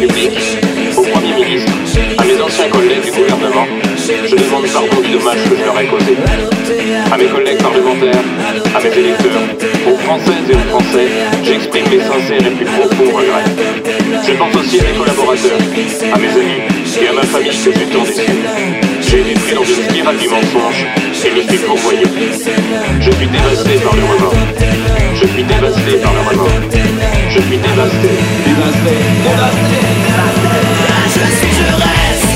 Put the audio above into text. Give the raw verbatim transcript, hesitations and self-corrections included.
République, au Premier ministre, à mes anciens collègues du gouvernement, je demande pardon du dommage que je leur ai causé. À mes collègues parlementaires, à mes électeurs, aux Françaises et aux Français, j'exprime mes sincères et plus profonds regrets. Je pense aussi à mes collaborateurs, à mes amis et à ma famille que j'ai tant déçus. J'ai été pris dans une spirale du mensonge et me suis fourvoyé. Je suis dévasté par le remords. Je suis dévasté par le remords. Je suis dévasté, dévasté, dévasté, dévasté. Je suis, je reste.